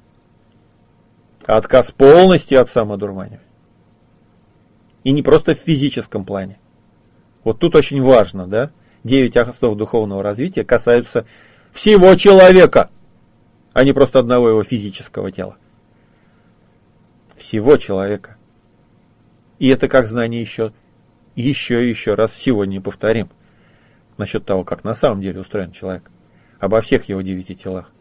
А отказ полностью от самоодурманивания. И не просто в физическом плане. Вот тут очень важно, да? 9 основ духовного развития касаются всего человека, а не просто одного его физического тела. Всего человека. И это как знание еще и еще раз сегодня повторим. Насчет того, как на самом деле устроен человек. Обо всех его 9 телах.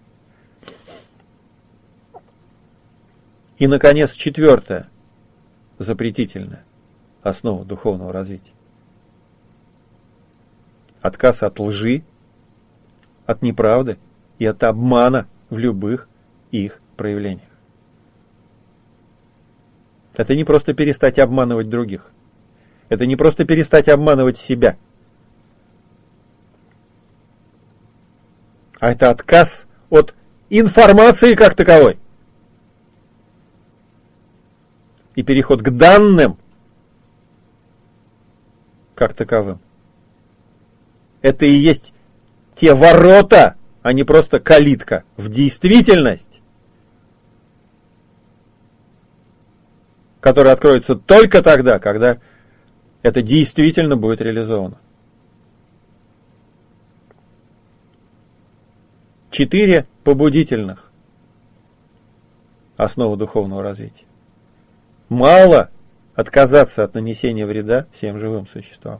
И, наконец, 4. Запретительная основа духовного развития. Отказ от лжи, от неправды и от обмана в любых их проявлениях. Это не просто перестать обманывать других. Это не просто перестать обманывать себя. А это отказ от информации как таковой. И переход к данным как таковым. Это и есть те ворота, а не просто калитка в действительность, которая откроется только тогда, когда это действительно будет реализовано. 4 побудительных основы духовного развития. Мало отказаться от нанесения вреда всем живым существам.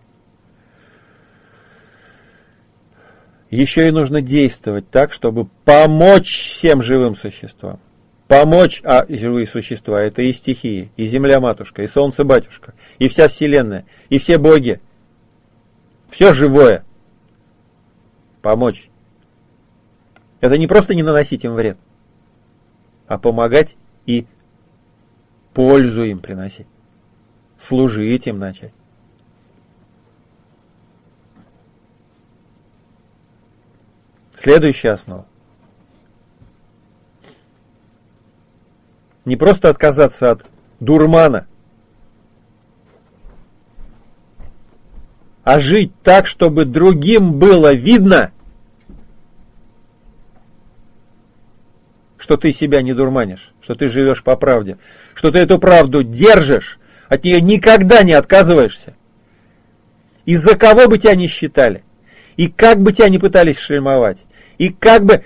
Еще и нужно действовать так, чтобы помочь всем живым существам. Помочь, а живые существа — это и стихии, и Земля-матушка, и Солнце-батюшка, и вся Вселенная, и все боги. Все живое. Помочь. Это не просто не наносить им вред, а помогать и пользу им приносить. Служить им начать. Следующая основа. Не просто отказаться от дурмана, а жить так, чтобы другим было видно, что ты себя не дурманишь, что ты живешь по правде, что ты эту правду держишь, от нее никогда не отказываешься. Из-за кого бы тебя ни считали, и как бы тебя ни пытались шельмовать, и как бы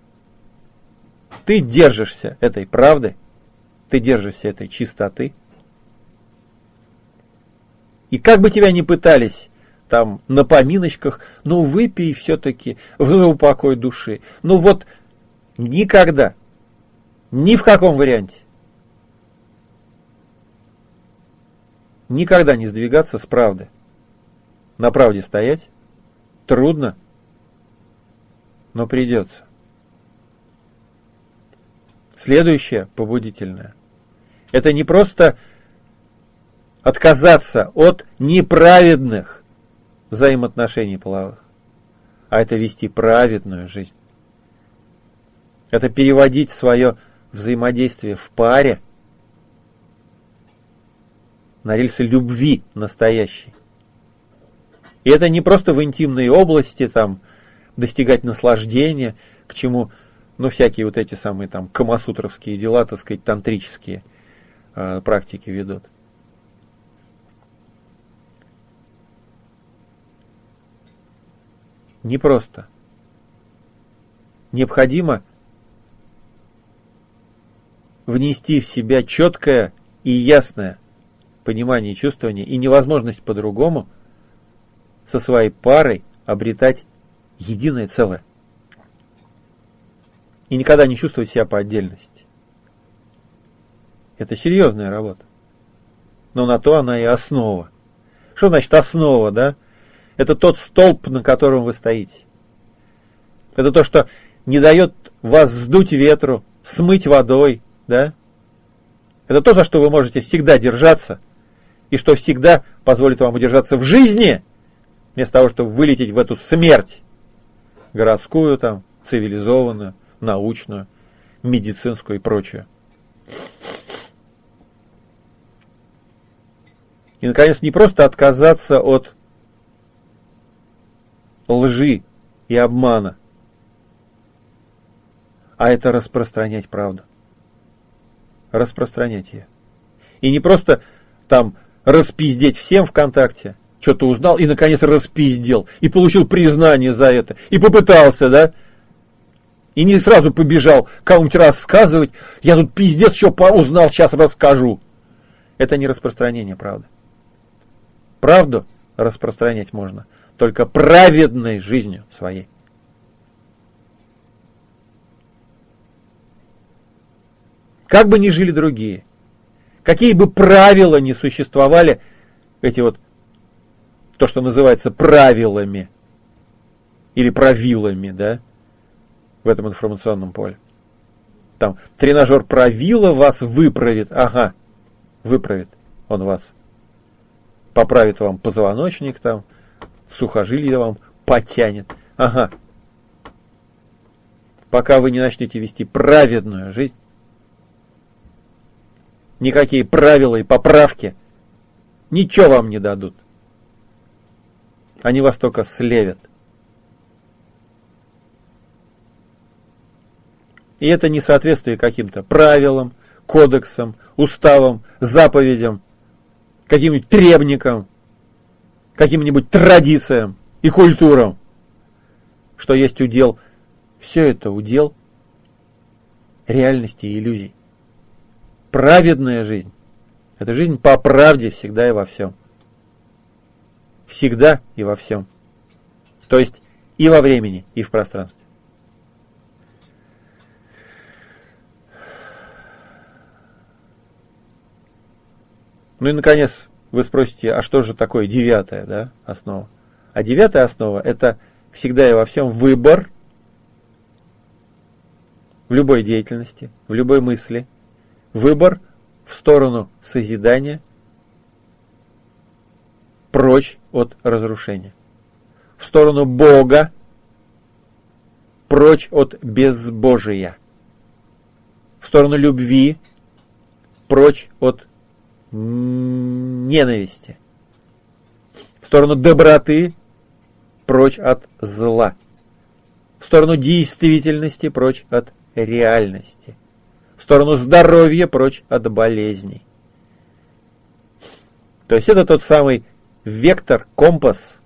ты держишься этой правды, ты держишься этой чистоты, и как бы тебя ни пытались там на поминочках, ну выпей все-таки в упокой души, ну вот никогда, ни в каком варианте, никогда не сдвигаться с правды. На правде стоять трудно, но придется. Следующее побудительное — это не просто отказаться от неправедных взаимоотношений половых, а это вести праведную жизнь. Это переводить свое взаимодействие в паре на рельсы любви настоящей. И это не просто в интимной области там достигать наслаждения, к чему, ну, всякие вот эти самые там камасутровские дела, так сказать, тантрические практики ведут. Не просто. Необходимо внести в себя четкое и ясное понимание и чувствование, и невозможность по-другому со своей парой обретать единое целое. И никогда не чувствовать себя по отдельности. Это серьезная работа. Но на то она и основа. Что значит основа, да? Это тот столб, на котором вы стоите. Это то, что не дает вас сдуть ветру, смыть водой, да? Это то, за что вы можете всегда держаться, и что всегда позволит вам удержаться в жизни, вместо того, чтобы вылететь в эту смерть, городскую там, цивилизованную, научную, медицинскую и прочее. И, наконец, не просто отказаться от лжи и обмана, а это распространять правду. Распространять ее. И не просто там распиздеть всем ВКонтакте, что-то узнал и, наконец, распиздел, и получил признание за это, и попытался, да, и не сразу побежал кому-нибудь рассказывать, я тут пиздец что узнал, сейчас расскажу. Это не распространение правды. Правду распространять можно только праведной жизнью своей. Как бы ни жили другие, какие бы правила ни существовали, эти вот, то, что называется правилами, или правилами, да, в этом информационном поле. Там тренажер правила вас выправит. Ага, выправит он вас. Поправит вам позвоночник, там, сухожилие вам потянет. Ага. Пока вы не начнете вести праведную жизнь, никакие правила и поправки ничего вам не дадут. Они вас только слевят. И это несоответствие каким-то правилам, кодексам, уставам, заповедям, каким-нибудь требникам, каким-нибудь традициям и культурам, что есть удел. Все это удел реальности и иллюзий. Праведная жизнь – это жизнь по правде всегда и во всем. Всегда и во всем. То есть и во времени, и в пространстве. Ну и, наконец, вы спросите, а что же такое 9-я, да, основа? А 9-я основа – это всегда и во всем выбор в любой деятельности, в любой мысли, выбор в сторону созидания, прочь от разрушения, в сторону Бога, прочь от безбожия, в сторону любви, прочь от ненависти, в сторону доброты, прочь от зла, в сторону действительности, прочь от реальности, в сторону здоровья, прочь от болезней. То есть это тот самый вектор, компас,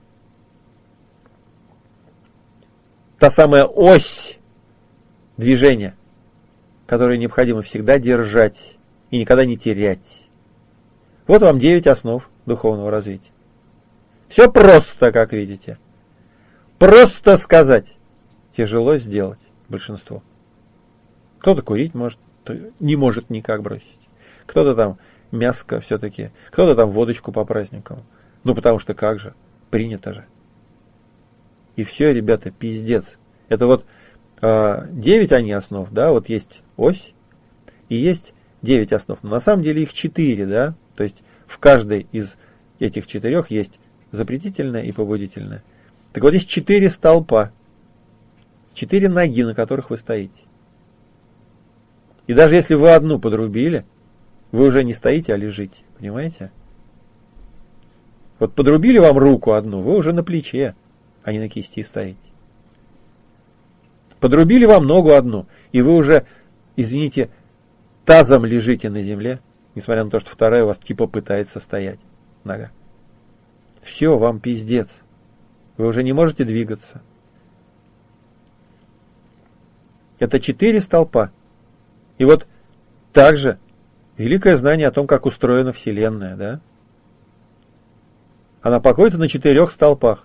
та самая ось движения, которую необходимо всегда держать и никогда не терять. Вот вам 9 основ духовного развития. Все просто, как видите. Просто сказать. Тяжело сделать большинство. Кто-то курить может, не может никак бросить. Кто-то там мяско все-таки. Кто-то там водочку по праздникам. Ну, потому что как же? Принято же. И все, ребята, пиздец. Это вот 9 они основ, да, вот есть ось, и есть 9 основ. Но на самом деле их 4, да. То есть в каждой из этих 4 есть запретительное и побудительное. Так вот, есть 4 столпа, 4 ноги, на которых вы стоите. И даже если вы одну подрубили, вы уже не стоите, а лежите. Понимаете? Вот подрубили вам руку одну, вы уже на плече, а не на кисти стоите. Подрубили вам ногу одну, и вы уже, извините, тазом лежите на земле, несмотря на то, что вторая у вас типа пытается стоять нога. Все, вам пиздец. Вы уже не можете двигаться. Это 4 столпа. И вот также великое знание о том, как устроена Вселенная, да? Она покоится на 4 столпах.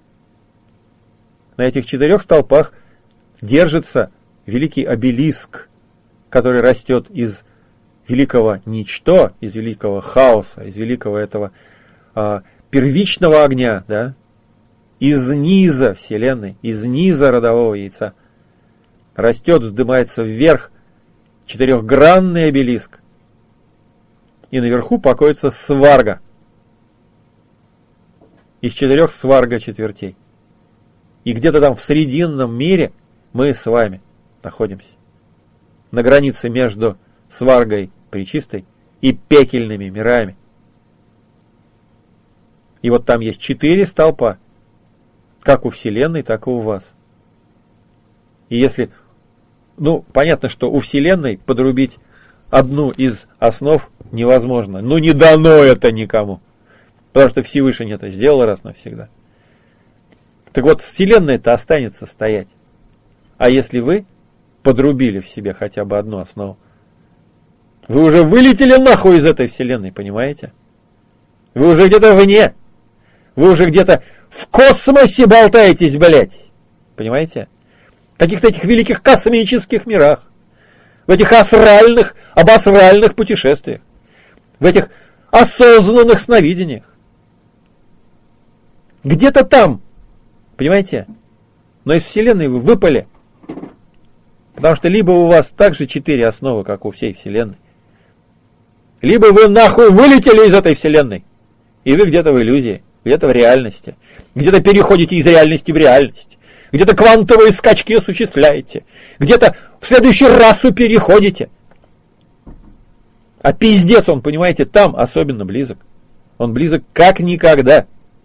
На этих 4 столпах держится великий обелиск, который растет из великого ничто, из великого хаоса, из великого этого первичного огня, да? Из низа Вселенной, из низа родового яйца растет, вздымается вверх 4-гранный обелиск. И наверху покоится сварга. Из 4 сварга четвертей. И где-то там в срединном мире мы с вами находимся. На границе между сваргой пречистой и пекельными мирами. И вот там есть 4 столпа. Как у Вселенной, так и у вас. И если... Ну, понятно, что у Вселенной подрубить одну из основ невозможно. Ну, не дано это никому. Потому что Всевышний это сделал раз навсегда. Так вот, Вселенная-то останется стоять. А если вы подрубили в себе хотя бы одну основу, вы уже вылетели нахуй из этой Вселенной, понимаете? Вы уже где-то вне. Вы уже где-то в космосе болтаетесь, блядь. Понимаете? В каких-то этих великих космических мирах. В этих асральных, обосральных путешествиях. В этих осознанных сновидениях. Где-то там. Понимаете? Но из Вселенной вы выпали. Потому что либо у вас также 4 основы, как у всей Вселенной, либо вы нахуй вылетели из этой Вселенной, и вы где-то в иллюзии, где-то в реальности, где-то переходите из реальности в реальность, где-то квантовые скачки осуществляете, где-то в следующую расу переходите. А пиздец, он, понимаете, там особенно близок. Он близок как никогда.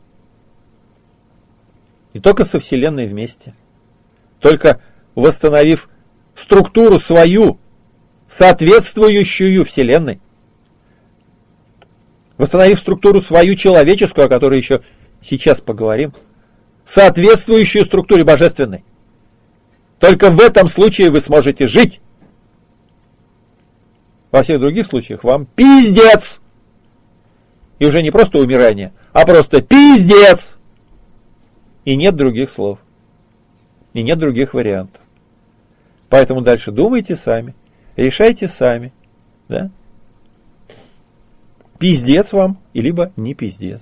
И только со Вселенной вместе. Только восстановив структуру свою, соответствующую Вселенной, восстановив структуру свою человеческую, о которой еще сейчас поговорим, соответствующую структуре божественной. Только в этом случае вы сможете жить. Во всех других случаях вам пиздец. И уже не просто умирание, а просто пиздец. И нет других слов. И нет других вариантов. Поэтому дальше думайте сами, решайте сами. Да? Пиздец вам, и либо не пиздец.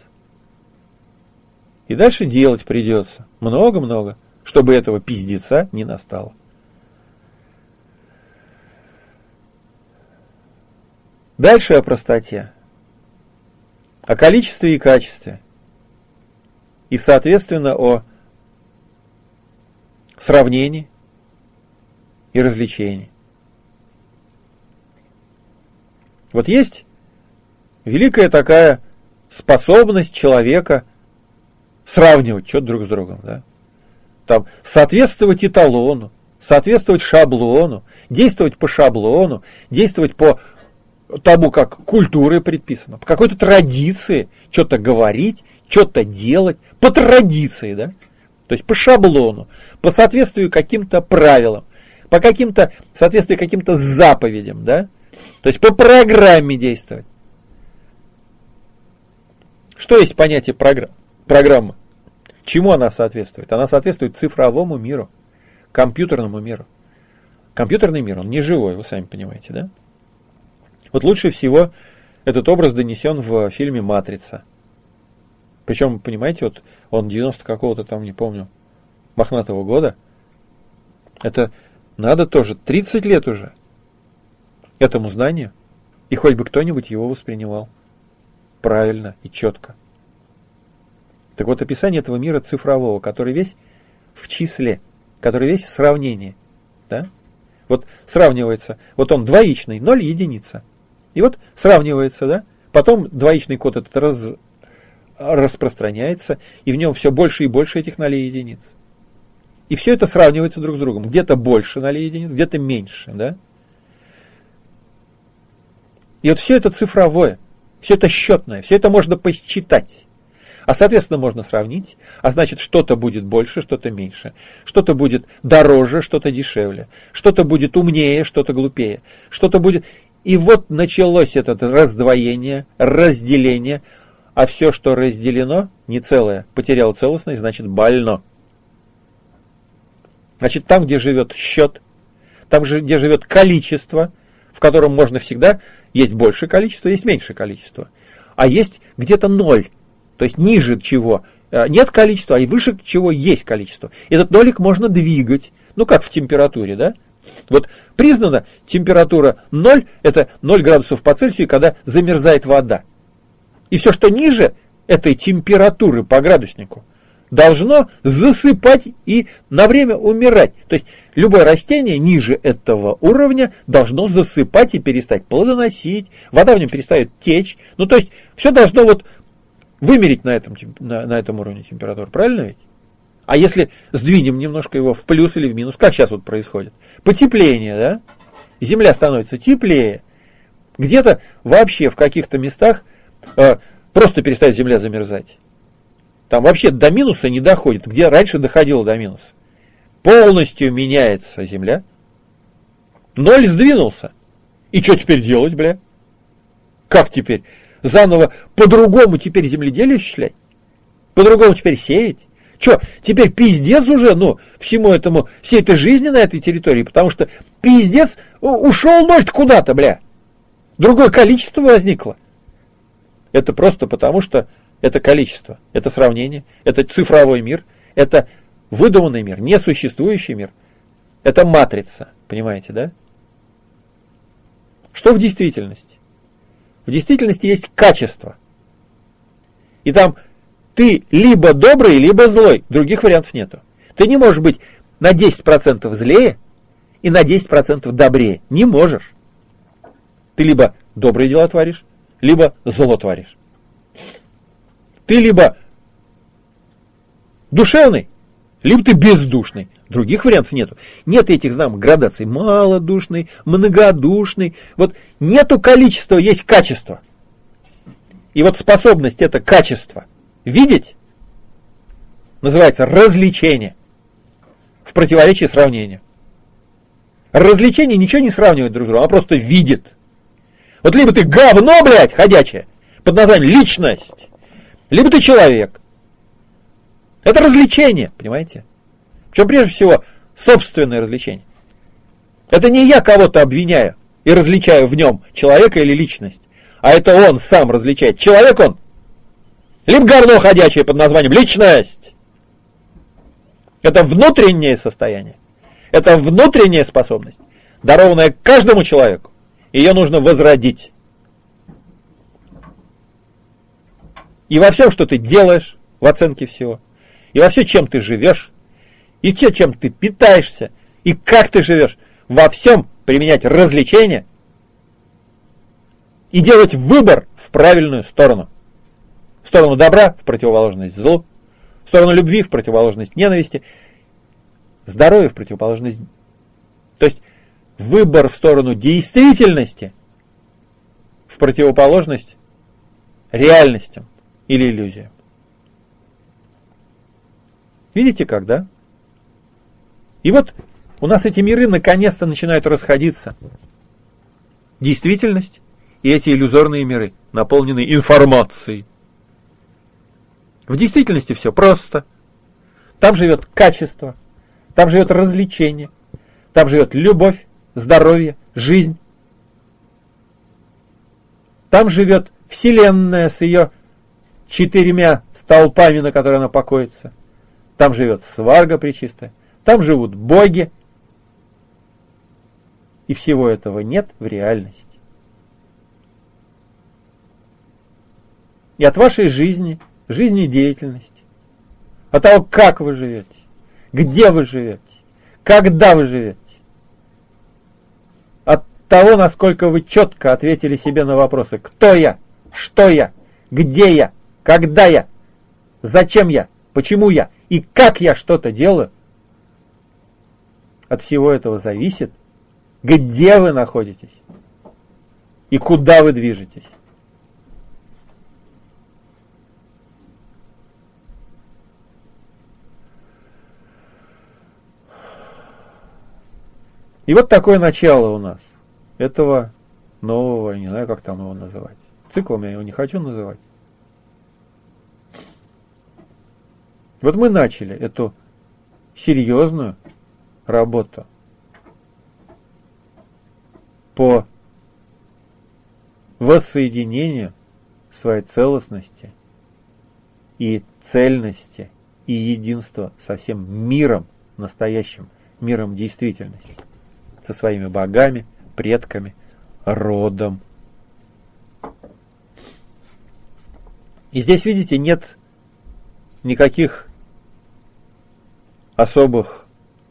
И дальше делать придется много-много, чтобы этого пиздеца не настало. Дальше о простоте, о количестве и качестве, и, соответственно, о сравнении и развлечении. Вот есть великая такая способность человека сравнивать что-то друг с другом, да? Там, соответствовать эталону, соответствовать шаблону, действовать по шаблону, действовать по тому, как культурой предписано, по какой-то традиции, что-то говорить, что-то делать, по традиции, да? То есть по шаблону, по соответствию каким-то правилам, по каким-то, соответствию каким-то заповедям, да? То есть по программе действовать. Что есть понятие программы? Чему она соответствует? Она соответствует цифровому миру, компьютерному миру. Компьютерный мир, он не живой, вы сами понимаете, да? Вот лучше всего этот образ донесен в фильме «Матрица». Причем, понимаете, вот он 90 какого-то там, не помню, мохнатого года. Это надо тоже 30 лет уже этому знанию, и хоть бы кто-нибудь его воспринимал правильно и четко. Так вот, описание этого мира цифрового, который весь в числе, который весь в сравнении, да? Вот сравнивается, вот он двоичный, 0 единица. И вот сравнивается, да? Потом двоичный код этот распространяется, и в нем все больше и больше этих 0 единиц. И все это сравнивается друг с другом. Где-то больше 0 единиц, где-то меньше, да? И вот все это цифровое, все это счетное, все это можно посчитать. А соответственно можно сравнить, а значит что-то будет больше, что-то меньше, что-то будет дороже, что-то дешевле, что-то будет умнее, что-то глупее, что-то будет... И вот началось это раздвоение, разделение, а все, что разделено, не целое, потеряло целостность, значит больно. Значит, там, где живет счет, там, где живет количество, в котором можно всегда, есть большее количество, есть меньшее количество, а есть где-то 0, то есть ниже чего нет количества, а и выше чего есть количество. Этот нолик можно двигать, ну как в температуре, да? Вот признана температура 0, это 0 градусов по Цельсию, когда замерзает вода. И все, что ниже этой температуры по градуснику, должно засыпать и на время умирать. То есть любое растение ниже этого уровня должно засыпать и перестать плодоносить, вода в нем перестает течь. Ну то есть все должно вот вымереть на этом уровне температуры, правильно ведь? А если сдвинем немножко его в плюс или в минус, как сейчас вот происходит? Потепление, да? Земля становится теплее. Где-то вообще в каких-то местах просто перестает земля замерзать. Там вообще до минуса не доходит, где раньше доходило до минуса. Полностью меняется земля. 0 сдвинулся. И что теперь делать, бля? Как теперь? Заново по-другому теперь земледелие осуществлять? По-другому теперь сеять? Что, теперь пиздец уже, ну, всему этому, всей этой жизни на этой территории, потому что пиздец ушел 0 куда-то, бля. Другое количество возникло. Это просто потому, что это количество, это сравнение, это цифровой мир, это выдуманный мир, несуществующий мир. Это матрица. Понимаете, да? Что в действительности? В действительности есть качество. И там ты либо добрый, либо злой. Других вариантов нету. Ты не можешь быть на 10% злее и на 10% добрее. Не можешь. Ты либо добрые дела творишь, либо зло творишь. Ты либо душевный, либо ты бездушный. Других вариантов нету. Нет этих градаций. Малодушный, многодушный. Вот нету количества, есть качество. И вот способность это качество видеть называется развлечение. В противоречии сравнению. Развлечение ничего не сравнивает друг с другом, а просто видит. Вот либо ты говно, блядь, ходячее, под названием личность, либо ты человек. Это развлечение, понимаете? Причем прежде всего собственное развлечение. Это не я кого-то обвиняю и различаю в нем человека или личность, а это он сам различает. Человек он, либо говно ходячее под названием личность. Это внутреннее состояние. Это внутренняя способность, дарованная каждому человеку. Ее нужно возродить. И во всем, что ты делаешь, в оценке всего, и во всем, чем ты живешь, и те, чем ты питаешься, и как ты живешь, во всем применять развлечения и делать выбор в правильную сторону. В сторону добра, в противоположность злу, в сторону любви, в противоположность ненависти, здоровья, в противоположность... То есть выбор в сторону действительности, в противоположность реальностям или иллюзиям. Видите как, да? И вот у нас эти миры наконец-то начинают расходиться. Действительность и эти иллюзорные миры, наполненные информацией. В действительности все просто. Там живет качество, там живет развлечение, там живет любовь, здоровье, жизнь. Там живет Вселенная с ее 4 столпами, на которые она покоится. Там живет Сварга Пречистая. Там живут боги. И всего этого нет в реальности. И от вашей жизни, жизнедеятельности, от того, как вы живете, где вы живете, когда вы живете, от того, насколько вы четко ответили себе на вопросы: кто я, что я, где я, когда я, зачем я, почему я и как я что-то делаю, от всего этого зависит, где вы находитесь и куда вы движетесь. И вот такое начало у нас этого нового, не знаю, как там его называть. Циклом я его не хочу называть. Вот мы начали эту серьезную работу по воссоединению своей целостности и цельности и единства со всем миром настоящим, миром действительности, со своими богами, предками, родом. И здесь, видите, нет никаких особых,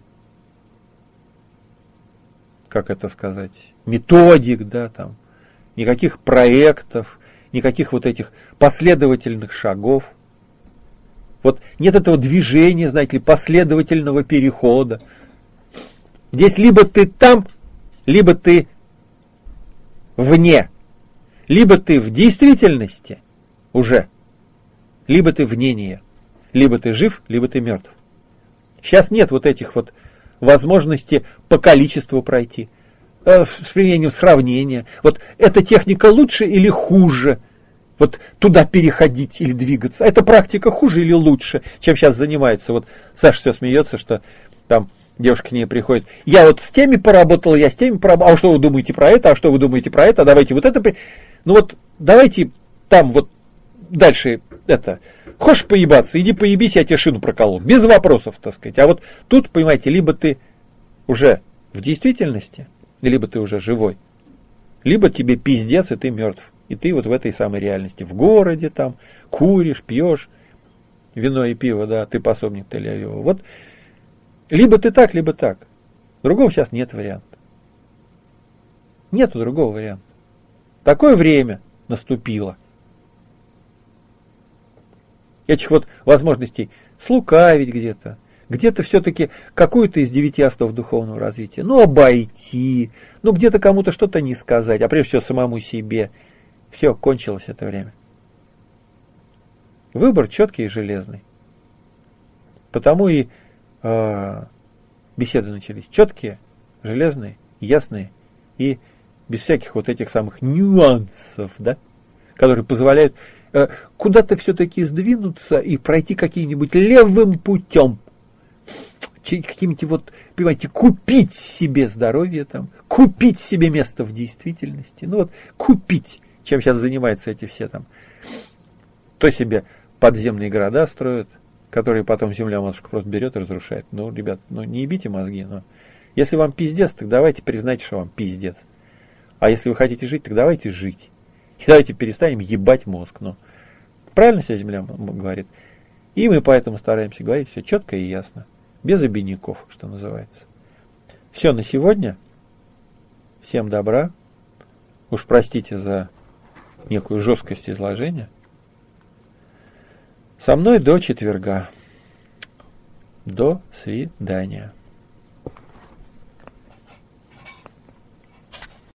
как это сказать, методик, да, там, никаких проектов, никаких вот этих последовательных шагов. Вот нет этого движения, знаете ли, последовательного перехода. Здесь либо ты там, либо ты вне, либо ты в действительности уже, либо ты вне нее, либо ты жив, либо ты мертв. Сейчас нет вот этих вот возможностей по количеству пройти, с применением сравнения. Вот эта техника лучше или хуже? Вот туда переходить или двигаться. Эта практика хуже или лучше, чем сейчас занимается? Вот Саша все смеется, что там девушка к ней приходит. Я вот с теми поработала, я с теми поработала. А что вы думаете про это? А что вы думаете про это? А давайте вот это. Ну вот давайте там вот дальше это. Хочешь поебаться, иди поебись, я тебе шину проколол. Без вопросов, так сказать. А вот тут, понимаете, либо ты уже В действительности, либо ты уже живой, либо тебе пиздец, и ты мертв. И ты вот в этой самой реальности. В городе там, куришь, пьешь вино и пиво, да, ты пособник Тель-Авива. Вот либо ты так, либо так. Другого сейчас нет варианта. Нету другого варианта. Такое время наступило. Этих вот возможностей слукавить где-то, где-то все-таки какую-то из 9 остов духовного развития, ну, обойти, ну, где-то кому-то что-то не сказать, а прежде всего самому себе. Все, кончилось это время. Выбор четкий и железный. Потому и беседы начались четкие, железные, ясные и без всяких вот этих самых нюансов, да, которые позволяют куда-то все-таки сдвинуться и пройти каким-нибудь левым путем. Каким-нибудь, вот, понимаете, купить себе здоровье там, купить себе место в действительности. Ну вот, купить, чем сейчас занимаются эти все там. То себе подземные города строят, которые потом земля-матушка просто берет и разрушает. Ну, ребят, ну не ебите мозги, но если вам пиздец, так давайте признайте, что вам пиздец. А если вы хотите жить, так давайте жить. И давайте перестанем ебать мозг. Ну, правильно вся земля говорит. И мы поэтому стараемся говорить все четко и ясно. Без обиняков, что называется. Все на сегодня. Всем добра. Уж простите за некую жесткость изложения. Со мной до четверга. До свидания.